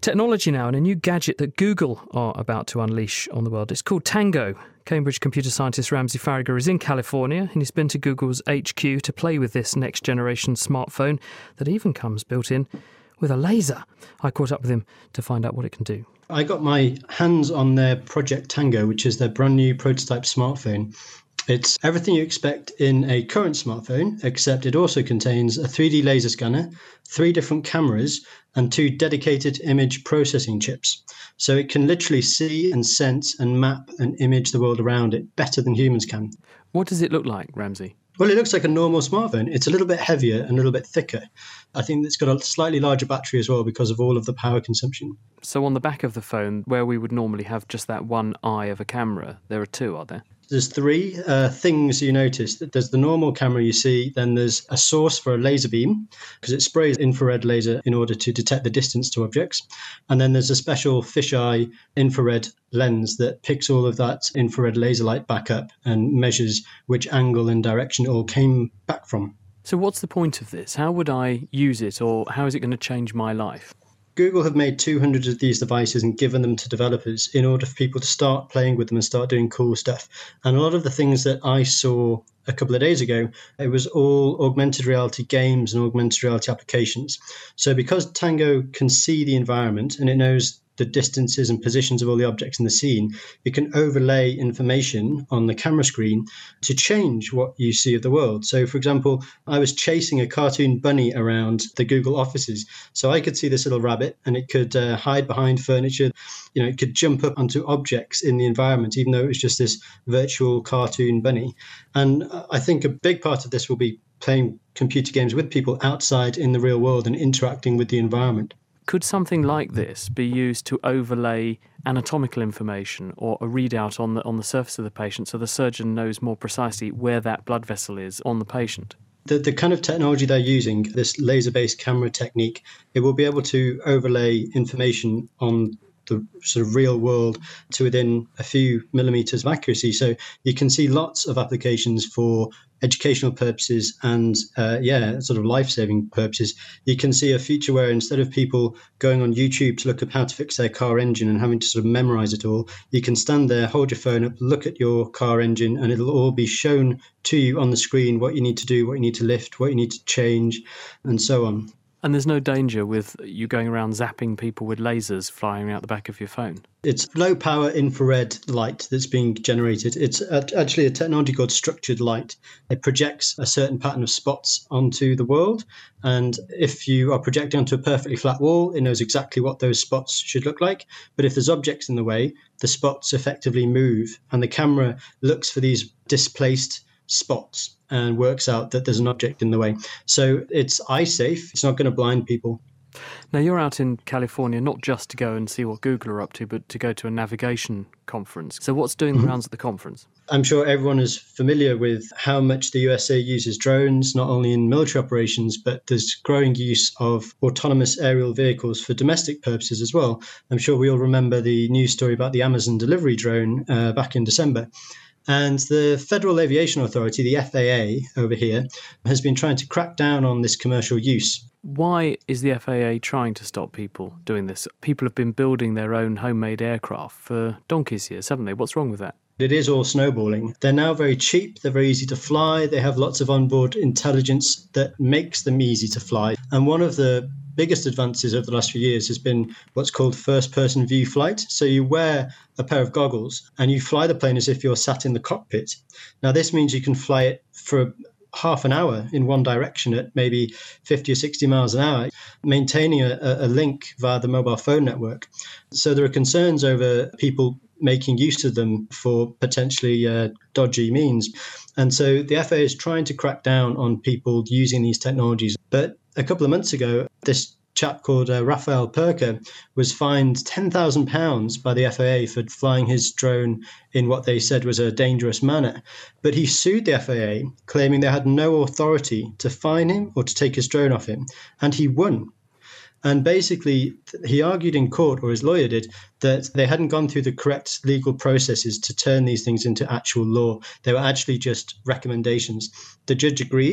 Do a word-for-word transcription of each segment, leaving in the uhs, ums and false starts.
Technology now, and a new gadget that Google are about to unleash on the world. It's called Tango. Cambridge computer scientist Ramsey Faragher is in California, and he's been to Google's H Q to play with this next-generation smartphone that even comes built in with a laser. I caught up with him to find out what it can do. I got my hands on their Project Tango, which is their brand new prototype smartphone. It's everything you expect in a current smartphone, except it also contains a three D laser scanner, three different cameras, and two dedicated image processing chips. So it can literally see and sense and map and image the world around it better than humans can. What does it look like, Ramsey? Well, it looks like a normal smartphone. It's a little bit heavier and a little bit thicker. I think it's got a slightly larger battery as well because of all of the power consumption. So on the back of the phone, where we would normally have just that one eye of a camera, there are two, are there? There's three uh, things you notice. There's the normal camera you see, then there's a source for a laser beam, because it sprays infrared laser in order to detect the distance to objects. And then there's a special fisheye infrared lens that picks all of that infrared laser light back up and measures which angle and direction it all came back from. So what's the point of this? How would I use it, or how is it going to change my life? Google have made two hundred of these devices and given them to developers in order for people to start playing with them and start doing cool stuff. And a lot of the things that I saw a couple of days ago, it was all augmented reality games and augmented reality applications. So because Tango can see the environment and it knows the distances and positions of all the objects in the scene, it can overlay information on the camera screen to change what you see of the world. So, for example, I was chasing a cartoon bunny around the Google offices. So I could see this little rabbit and it could uh, hide behind furniture. You know, it could jump up onto objects in the environment, even though it was just this virtual cartoon bunny. And I think a big part of this will be playing computer games with people outside in the real world and interacting with the environment. Could something like this be used to overlay anatomical information or a readout on the on the surface of the patient so the surgeon knows more precisely where that blood vessel is on the patient? The, the kind of technology they're using, this laser-based camera technique, it will be able to overlay information on the sort of real world to within a few millimeters of accuracy. So you can see lots of applications for educational purposes and, uh, yeah, sort of life-saving purposes. You can see a future where instead of people going on YouTube to look up how to fix their car engine and having to sort of memorize it all, you can stand there, hold your phone up, look at your car engine, and it'll all be shown to you on the screen what you need to do, what you need to lift, what you need to change, and so on. And there's no danger with you going around zapping people with lasers flying out the back of your phone? It's low-power infrared light that's being generated. It's actually a technology called structured light. It projects a certain pattern of spots onto the world. And if you are projecting onto a perfectly flat wall, it knows exactly what those spots should look like. But if there's objects in the way, the spots effectively move. And the camera looks for these displaced spots and works out that there's an object in the way. So it's eye safe. It's not going to blind people. Now, you're out in California not just to go and see what Google are up to, but to go to a navigation conference. So what's doing the mm-hmm. rounds at the conference? I'm sure everyone is familiar with how much the U S A uses drones, not only in military operations, but there's growing use of autonomous aerial vehicles for domestic purposes as well. I'm sure we all remember the news story about the Amazon delivery drone uh, back in December. And the Federal Aviation Authority, the F A A over here, has been trying to crack down on this commercial use. Why is the F A A trying to stop people doing this? People have been building their own homemade aircraft for donkey's years, haven't they? What's wrong with that? It is all snowballing. They're now very cheap. They're very easy to fly. They have lots of onboard intelligence that makes them easy to fly. And one of the biggest advances over the last few years has been what's called first-person view flight. So you wear a pair of goggles and you fly the plane as if you're sat in the cockpit. Now, this means you can fly it for half an hour in one direction at maybe fifty or sixty miles an hour, maintaining a, a link via the mobile phone network. So there are concerns over people making use of them for potentially uh, dodgy means. And so the F A A is trying to crack down on people using these technologies. But a couple of months ago, this chap called uh, Rafael Perker was fined ten thousand pounds by the F A A for flying his drone in what they said was a dangerous manner. But he sued the F A A, claiming they had no authority to fine him or to take his drone off him. And he won. And basically, he argued in court, or his lawyer did, that they hadn't gone through the correct legal processes to turn these things into actual law. They were actually just recommendations. The judge agreed.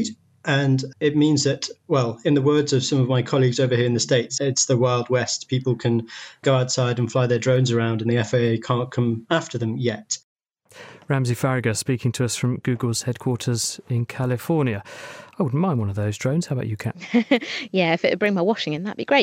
And it means that, well, in the words of some of my colleagues over here in the States, it's the Wild West. People can go outside and fly their drones around and the F A A can't come after them yet. Ramsey Farragher speaking to us from Google's headquarters in California. I wouldn't mind one of those drones. How about you, Kat? Yeah, if it would bring my washing in, that'd be great.